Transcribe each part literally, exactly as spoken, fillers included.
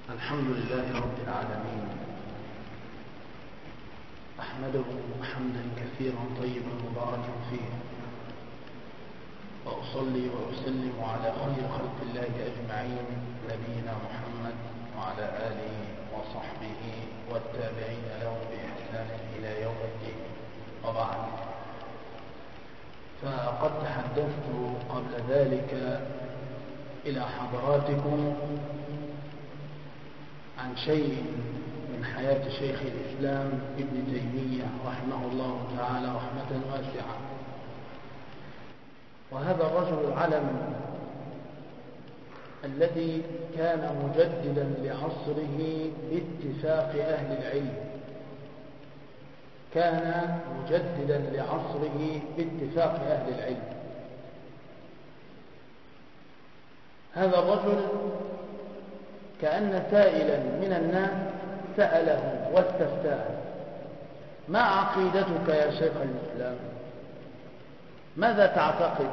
الحمد لله رب العالمين، أحمده حمدا كثيرا طيبا مباركا فيه، وأصلي وأسلم على خير خلق الله أجمعين نبينا محمد وعلى آله وصحبه والتابعين لهم بإحسان إلى يوم الدين. وبعد، فقد تحدثت قبل ذلك إلى حضراتكم عن شيء من حياة شيخ الإسلام ابن تيمية رحمه الله تعالى رحمة واسعة. وهذا الرجل العلم الذي كان مجددا لعصره باتفاق أهل العلم، كان مجددا لعصره باتفاق أهل العلم. هذا الرجل كأن سائلا من الناس سأله واستفتاه: ما عقيدتك يا شيخ الإسلام؟ ماذا تعتقد؟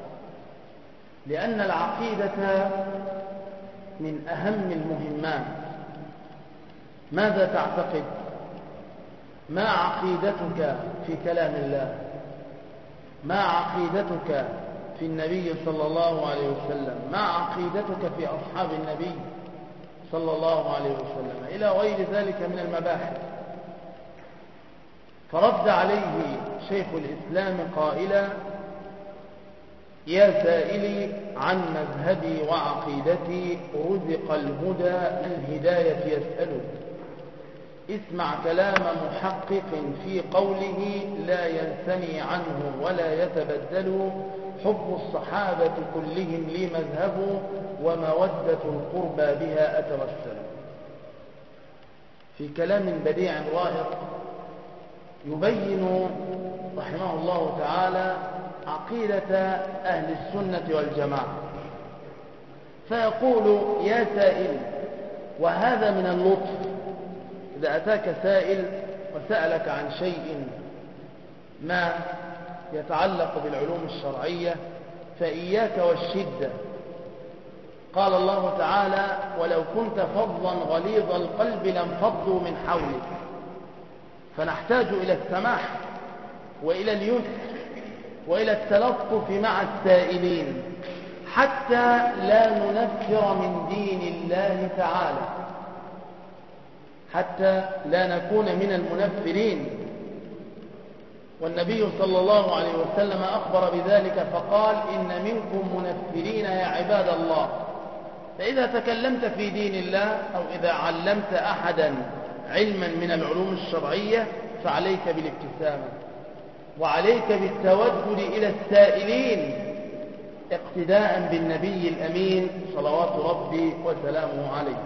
لأن العقيدة من أهم المهمات. ماذا تعتقد؟ ما عقيدتك في كلام الله؟ ما عقيدتك في النبي صلى الله عليه وسلم؟ ما عقيدتك في أصحاب النبي صلى الله عليه وسلم؟ إلى غير ذلك من المباحث. فرد عليه شيخ الإسلام قائلا: يا سائلي عن مذهبي وعقيدتي، رزق الهدى الهداية يسأله. اسمع كلام محقق في قوله لا ينثني عنه ولا يتبدل، حب الصحابة كلهم لي مذهب، ومودة القربى بها أتوسل. في كلام بديع رائق يبين رحمه الله تعالى عقيدة أهل السنة والجماعة، فيقول: يا سائل، وهذا من اللطف، إذا أتاك سائل وسألك عن شيء ما يتعلق بالعلوم الشرعية فإياك والشدة. قال الله تعالى: ولو كنت فظا غليظ القلب لانفضوا من حولك. فنحتاج إلى السماح وإلى اليسر وإلى التلطف مع السائلين حتى لا ننفر من دين الله تعالى، حتى لا نكون من المنفرين. والنبي صلى الله عليه وسلم أخبر بذلك فقال: إن منكم منفرين يا عباد الله. فإذا تكلمت في دين الله أو إذا علمت أحدا علما من العلوم الشرعية فعليك بالابتسامة، وعليك بالتودد إلى السائلين اقتداء بالنبي الأمين صلوات ربي وسلامه عليه.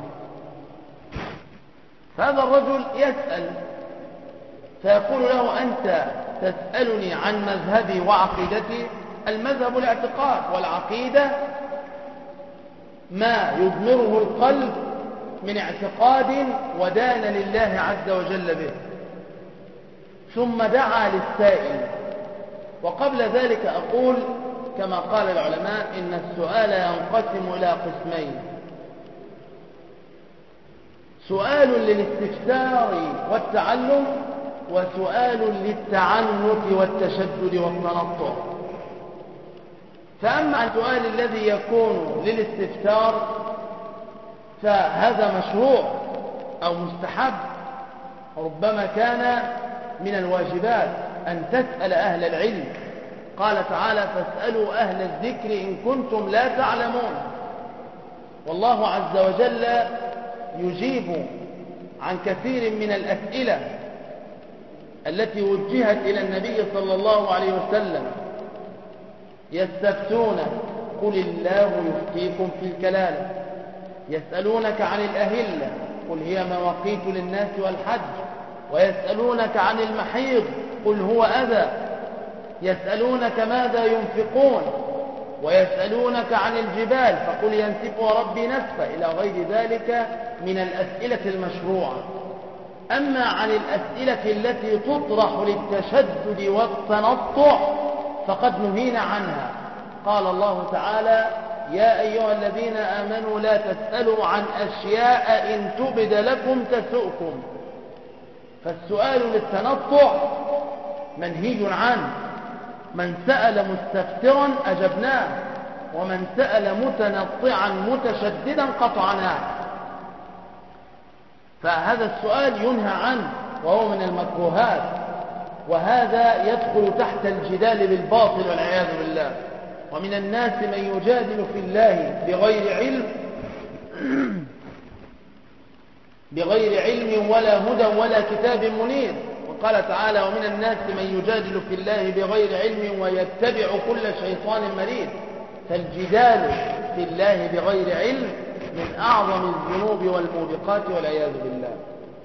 فهذا الرجل يسأل فيقول له: أنت تسألني عن مذهبي وعقيدتي؟ المذهب الاعتقاد، والعقيدة ما يضمره القلب من اعتقاد ودان لله عز وجل به. ثم دعا للسائل. وقبل ذلك أقول كما قال العلماء: إن السؤال ينقسم إلى قسمين: سؤال للاستفسار والتعلم، وسؤال للتعنت والتشدد والتنطع. فأما السؤال الذي يكون للاستفسار فهذا مشروع أو مستحب، ربما كان من الواجبات أن تسأل أهل العلم. قال تعالى: فاسألوا أهل الذكر إن كنتم لا تعلمون. والله عز وجل يجيب عن كثير من الأسئلة التي وجهت إلى النبي صلى الله عليه وسلم: يستفتون قل الله يفتيكم في الكلالة، يسألونك عن الأهلة قل هي مواقيت للناس والحج، ويسألونك عن المحيض قل هو أذى، يسألونك ماذا ينفقون، ويسألونك عن الجبال فقل ينسفها ربي نسفا، إلى غير ذلك من الأسئلة المشروعة. أما عن الأسئلة التي تطرح للتشدد والتنطع فقد نهينا عنها. قال الله تعالى: يا أيها الذين آمنوا لا تسألوا عن أشياء إن تبد لكم تسؤكم. فالسؤال للتنطع منهي عنه. من سأل مستفترا أجبناه، ومن سأل متنطعا متشددا قطعناه. فهذا السؤال ينهى عنه وهو من المكروهات، وهذا يدخل تحت الجدال بالباطل والعياذ بالله. ومن الناس من يجادل في الله بغير علم بغير علم ولا هدى ولا كتاب منير. وقال تعالى: ومن الناس من يجادل في الله بغير علم ويتبع كل شيطان مريد. فالجدال في الله بغير علم من أعظم الذنوب والموبقات والعياذ بالله.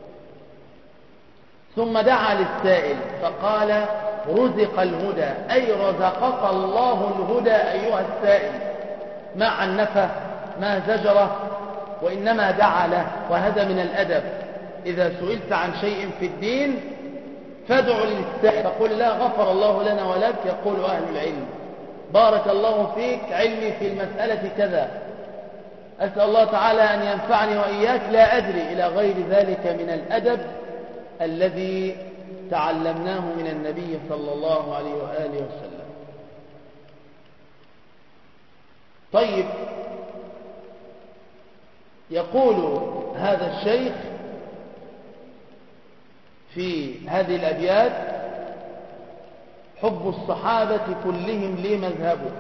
ثم دعا للسائل فقال: رزق الهدى، أي رزقك الله الهدى أيها السائل، ما عنفه ما زجره، وإنما دعا له. وهذا من الأدب. إذا سئلت عن شيء في الدين فادع للسائل، فقل: لا غفر الله لنا ولك. يقول أهل العلم: بارك الله فيك، علمي في المسألة كذا، أسأل الله تعالى أن ينفعني وإياك، لا أدري، إلى غير ذلك من الأدب الذي تعلمناه من النبي صلى الله عليه وآله وسلم. طيب، يقول هذا الشيخ في هذه الأبيات: حب الصحابة كلهم لي مذهبه.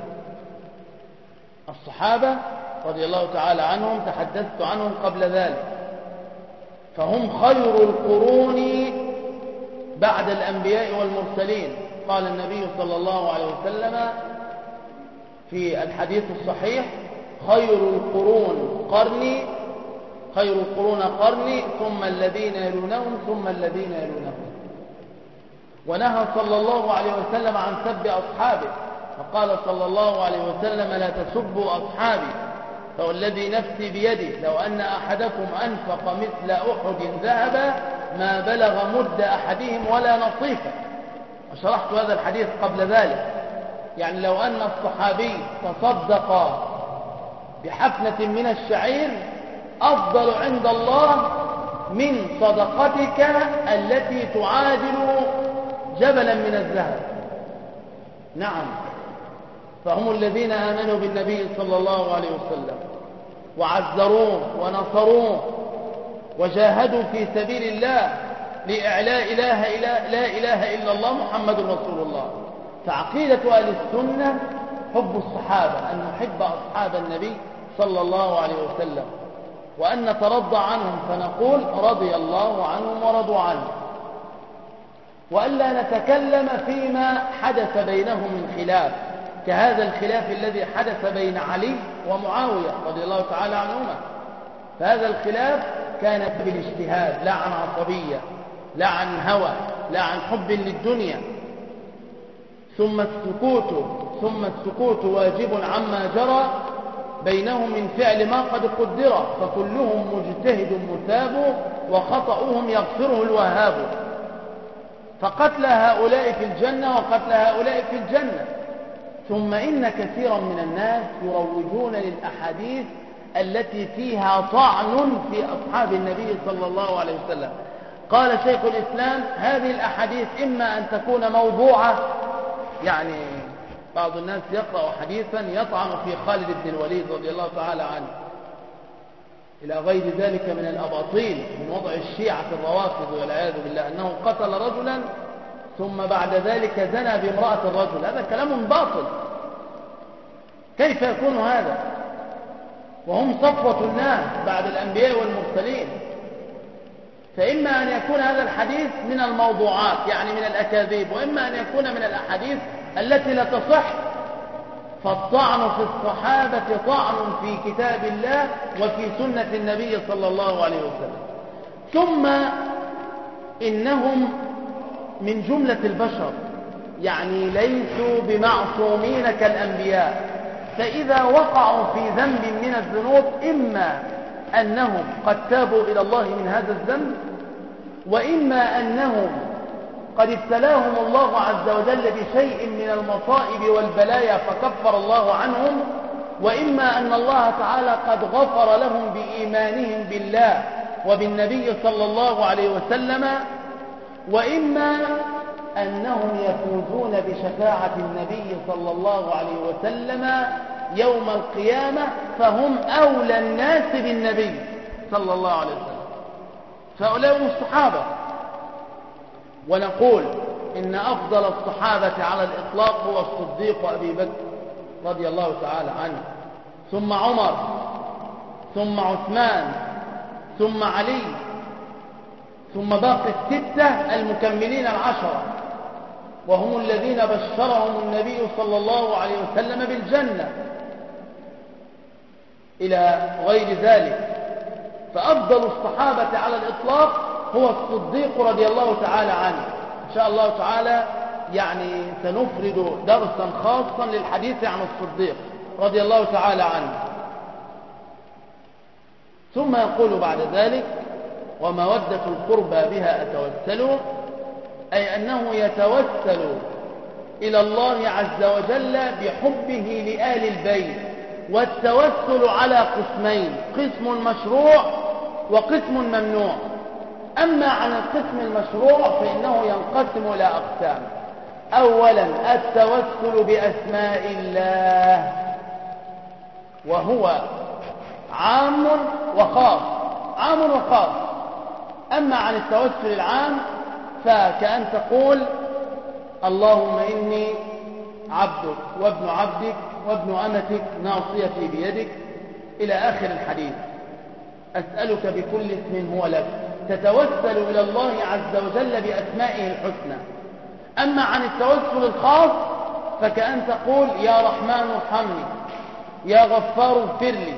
الصحابة رضي الله تعالى عنهم تحدثت عنهم قبل ذلك، فهم خير القرون بعد الأنبياء والمرسلين. قال النبي صلى الله عليه وسلم في الحديث الصحيح: خير القرون قرني، خير القرون قرني ثم الذين يلونهم ثم الذين يلونهم. ونهى صلى الله عليه وسلم عن سب أصحابه، فقال صلى الله عليه وسلم: لا تسبوا أصحابي، فوالذي نفسي بيده لو أن أحدكم أنفق مثل أحد ذهبا ما بلغ مد أحدهم ولا نصيفه. وشرحت هذا الحديث قبل ذلك. يعني لو أن الصحابي تصدق بحفنة من الشعير أفضل عند الله من صدقتك التي تعادل جبلا من الذهب. نعم، فهم الذين آمنوا بالنبي صلى الله عليه وسلم وعزروه ونصروه وجاهدوا في سبيل الله لإعلاء إله إله لا إله إلا الله محمد رسول الله. فعقيدة أهل السنة حب الصحابة، أن نحب أصحاب النبي صلى الله عليه وسلم، وأن نترضى عنهم فنقول: رضي الله عنهم ورضوا عنه، وألا نتكلم فيما حدث بينهم من خلاف، كهذا الخلاف الذي حدث بين علي ومعاوية رضي الله تعالى عنهما. فهذا الخلاف كان بالاجتهاد، لا عن عصبية، لا عن هوى، لا عن حب للدنيا. ثم السكوت ثم السكوت واجب عما جرى بينهم من فعل ما قد قدر، فكلهم مجتهد مثاب وخطأهم يغفره الوهاب. فقتل هؤلاء في الجنة وقتل هؤلاء في الجنة. ثم إن كثيرا من الناس يروجون للأحاديث التي فيها طعن في أصحاب النبي صلى الله عليه وسلم. قال شيخ الإسلام: هذه الأحاديث إما أن تكون موضوعة، يعني بعض الناس يقرأ حديثا يطعن في خالد بن الوليد رضي الله تعالى عنه، إلى غير ذلك من الأباطيل من وضع الشيعة الروافض والعياذ بالله، أنه قتل رجلا ثم بعد ذلك زنى بامرأة الرجل. هذا كلام باطل. كيف يكون هذا وهم صفوة الناس بعد الأنبياء والمرسلين؟ فإما أن يكون هذا الحديث من الموضوعات، يعني من الأكاذيب، وإما أن يكون من الأحاديث التي لا تصح. فالطعن في الصحابة طعن في كتاب الله وفي سنة النبي صلى الله عليه وسلم. ثم إنهم من جملة البشر، يعني ليسوا بمعصومين كالأنبياء. فإذا وقعوا في ذنب من الذنوب إما أنهم قد تابوا إلى الله من هذا الذنب، وإما أنهم قد ابتلاهم الله عز وجل بشيء من المصائب والبلايا فكفر الله عنهم، وإما أن الله تعالى قد غفر لهم بإيمانهم بالله وبالنبي صلى الله عليه وسلم، وإما أنهم يفوزون بشفاعة النبي صلى الله عليه وسلم يوم القيامة، فهم أولى الناس بالنبي صلى الله عليه وسلم. فهؤلاء هم الصحابة. ونقول إن أفضل الصحابة على الإطلاق هو الصديق أبي بكر رضي الله تعالى عنه، ثم عمر، ثم عثمان، ثم علي، ثم باقي الستة المكملين العشرة، وهم الذين بشرهم النبي صلى الله عليه وسلم بالجنة إلى غير ذلك. فأفضل الصحابة على الإطلاق هو الصديق رضي الله تعالى عنه. إن شاء الله تعالى يعني سنفرد درسا خاصا للحديث عن الصديق رضي الله تعالى عنه. ثم يقول بعد ذلك: ومودة القربى بها أتوسل، أي أنه يتوسل إلى الله عز وجل بحبه لآل البيت. والتوسل على قسمين: قسم مشروع وقسم ممنوع. أما عن القسم المشروع فإنه ينقسم إلى أقسام. أولا التوسل بأسماء الله، وهو عام وخاص، عام وخاص. أما عن التوسل العام فكأن تقول: اللهم إني عبدك وابن عبدك وابن أمتك ناصيتي بيدك، إلى آخر الحديث. أسألك بكل اسم هو لك. تتوسل إلى الله عز وجل بأسمائه الحسنى. أما عن التوسل الخاص فكأن تقول: يا رحمن ارحمني، يا غفار اغفر لي،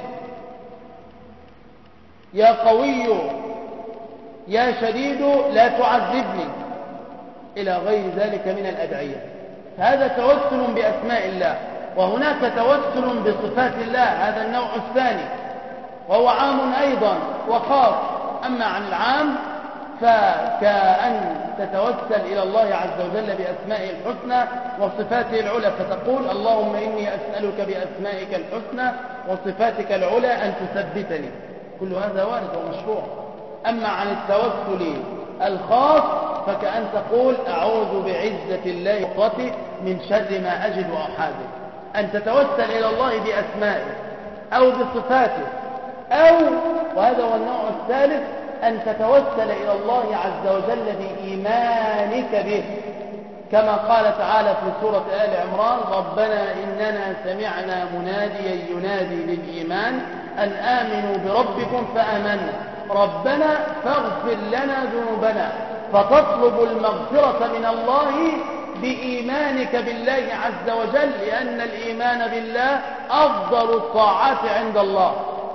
يا قوي يا شديد لا تعذبني، إلى غير ذلك من الأدعية. فهذا توسل بأسماء الله. وهناك توسل بصفات الله، هذا النوع الثاني، وهو عام أيضا وخاص. أما عن العام فكأن تتوسل إلى الله عز وجل بأسمائه الحسنى وصفاته العلى، فتقول: اللهم إني أسألك بأسمائك الحسنى وصفاتك العلى أن تثبتني. كل هذا وارد ومشروع. أما عن التوسل الخاص فكأن تقول: أعوذ بعزة الله وقدرته من شر ما أجد وأحاذر. أن تتوسل إلى الله بأسمائه أو بصفاته، أو وهذا هو النوع الثالث: أن تتوسل إلى الله عز وجل بإيمانك به، كما قال تعالى في سورة آل عمران: ربنا إننا سمعنا مناديا ينادي للإيمان أن آمنوا بربكم فآمنا ربنا فاغفر لنا ذنوبنا. فتطلب المغفرة من الله بإيمانك بالله عز وجل، لأن الإيمان بالله أفضل الطاعات عند الله.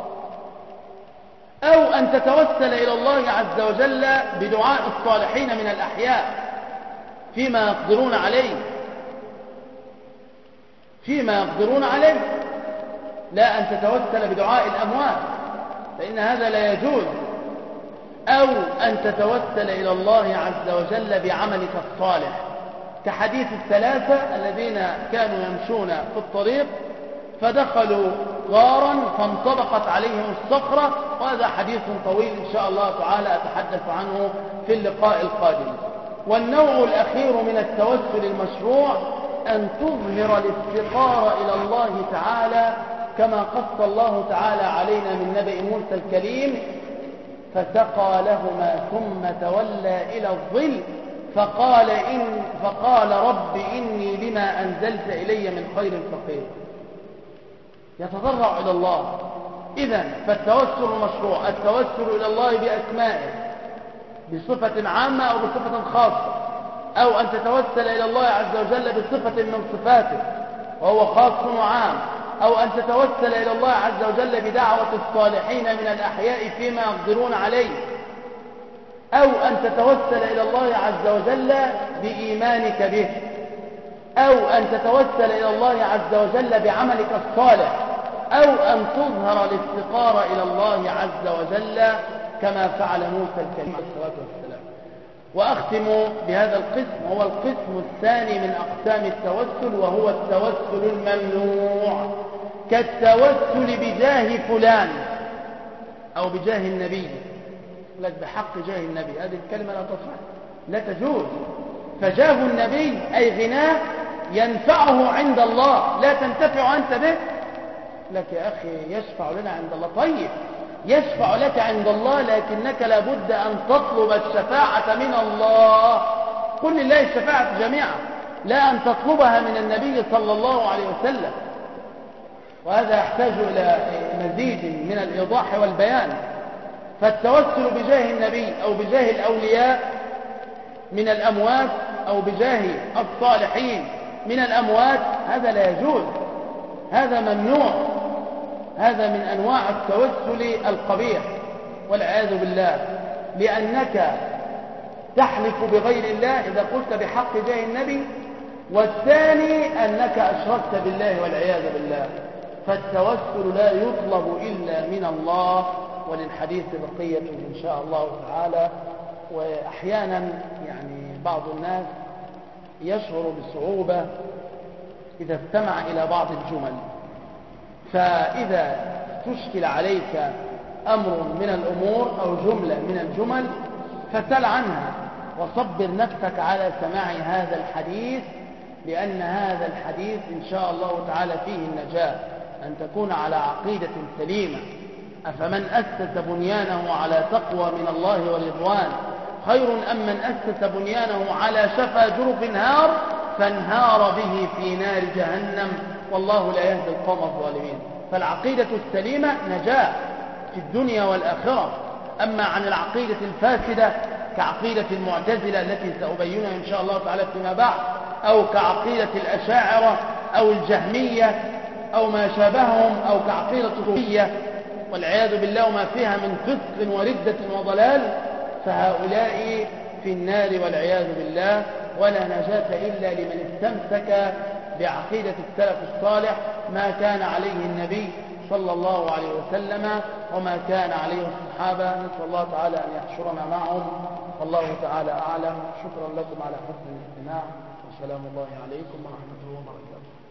أو أن تتوسل إلى الله عز وجل بدعاء الصالحين من الأحياء فيما يقدرون عليه، فيما يقدرون عليه، لا أن تتوسل بدعاء الأموات، فإن هذا لا يجوز. أو أن تتوسل إلى الله عز وجل بعملك الصالح، كحديث الثلاثة الذين كانوا يمشون في الطريق فدخلوا غارا فانطبقت عليهم الصخرة، وهذا حديث طويل إن شاء الله تعالى أتحدث عنه في اللقاء القادم. والنوع الأخير من التوسل المشروع أن تظهر الافتقار إلى الله تعالى، كما قص الله تعالى علينا من نبأ موسى الكليم: فسقى لهما ثم تولى إلى الظل فقال, إن فقال رب إني لما أنزلت إلي من خير فقير. يتضرع إلى الله. إذن فالتوسل المشروع التوسل إلى الله بأسمائه بصفة عامة أو بصفة خاصة، أو أن تتوسل إلى الله عز وجل بصفة من صفاته وهو خاص وعام، أو أن تتوسل إلى الله عز وجل بدعوة الصالحين من الأحياء فيما يقدرون عليه، أو أن تتوسل إلى الله عز وجل بإيمانك به، أو أن تتوسل إلى الله عز وجل بعملك الصالح، أو أن تظهر الافتقار إلى الله عز وجل كما فعل موسى الكريم عليه الصلاة والسلام. وأختم بهذا القسم، هو القسم الثاني من أقسام التوسل، وهو التوسل الممنوع. كالتوسل بجاه فلان أو بجاه النبي، لك بحق جاه النبي، هذه الكلمة لا تصح، لا تجوز. فجاه النبي أي غناه ينفعه عند الله، لا تنتفع أنت به. لك يا أخي يشفع لنا عند الله، طيب يشفع لك عند الله، لكنك لابد أن تطلب الشفاعة من الله. قل لله الشفاعة جميعا، لا أن تطلبها من النبي صلى الله عليه وسلم. وهذا يحتاج إلى مزيد من الإيضاح والبيان. فالتوسل بجاه النبي أو بجاه الأولياء من الأموات أو بجاه الصالحين من الأموات هذا لا يجوز، هذا ممنوع، هذا من أنواع التوسل القبيح والعياذ بالله، لأنك تحلف بغير الله إذا قلت بحق جاه النبي، والثاني أنك أشركت بالله والعياذ بالله. فالتوسل لا يطلب إلا من الله، وللحديث بقية إن شاء الله تعالى. وأحيانا يعني بعض الناس يشعر بصعوبة إذا استمع إلى بعض الجمل، فإذا تشكل عليك أمر من الأمور أو جملة من الجمل فسل عنها وصبر نفسك على سماع هذا الحديث، لأن هذا الحديث إن شاء الله تعالى فيه النجاة، أن تكون على عقيدة سليمة. أفمن أسس بنيانه على تقوى من الله ورضوان خير أم من أسس بنيانه على شفا جرف نهار فانهار به في نار جهنم والله لا يهدي القوم الظالمين. فالعقيدة السليمة نجاة في الدنيا والآخرة. أما عن العقيدة الفاسدة كعقيدة المعتزلة التي سأبينها إن شاء الله تعالى فيما بعد، أو كعقيدة الأشاعرة أو الجهمية أو ما شابههم، أو كعقيدة الصوفية والعياذ بالله وما فيها من فسق وردة وضلال، فهؤلاء في النار والعياذ بالله. ولا نجاة إلا لمن استمسك بعقيدة السلف الصالح، ما كان عليه النبي صلى الله عليه وسلم وما كان عليه الصحابة. نسأل الله تعالى أن يحشرنا معهم، والله تعالى أعلم. شكرا لكم على حسن الاستماع، وسلام الله عليكم ورحمة الله وبركاته.